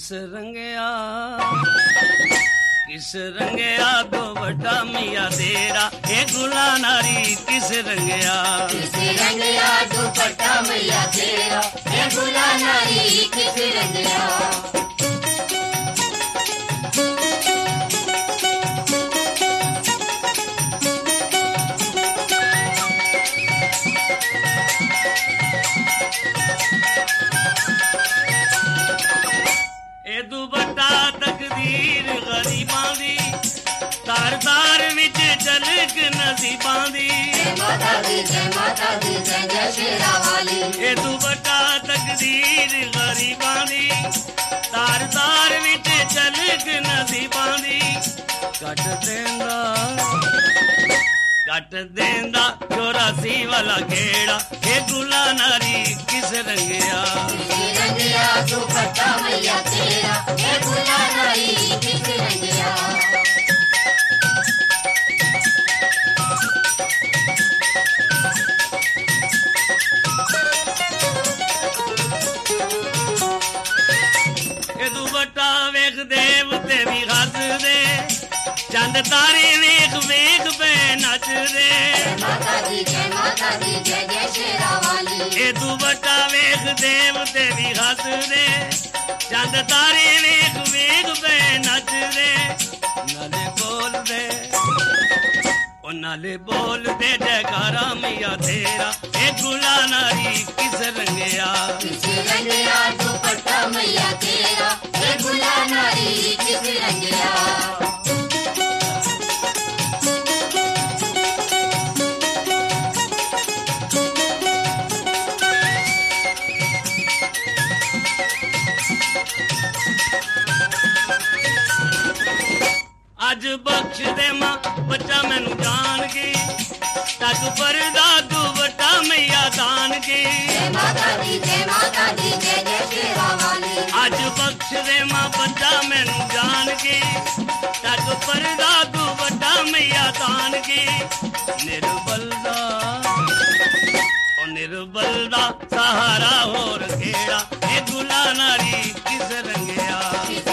किस रंगया दो बटा मिया तेरा ए गुला नारी किस रंगया दो बटा मिया तेरा ए गुला नारी किस रंगया दुबट्टा तकदीर गरीबां दी तार तार विच झलक नसीबां दी जय माता दी जय जय शेरा वाली ए दुबट्टा तकदीर गरीबां दी तार तार विच झलक नसीबां दी कट देंदा 84 वाला घेड़ा ए गुला नारी किस रंगया दुपट्टा मैया तेरा ए गुला नारी किस रंगया ए दुपट्टा वेख देव ते भी हस दे चंद तारे वेख वेख पे नच दे माता दी जय जय शेरा वाली ए दुपट्टा वेख देव ते भी हस दे चंद तारे वेख वेख पे नच दे नाले बोल दे जयकारा मैया तेरा ए गुला नारी किस रंगया दुपट्टा मैया तेरा ए गुला नारी किस रंगया अज बख्श दे मां बच्चा मैनू जान के तक परदा दुपट्टा मैया दान के माता दी जय जय शेरा वाली अज बख्श दे मां बच्चा मैनू जान के तक परदा दुपट्टा मैया दान के निर्बल दा सहारा होर केड़ा ए गुला नारी किस रंगया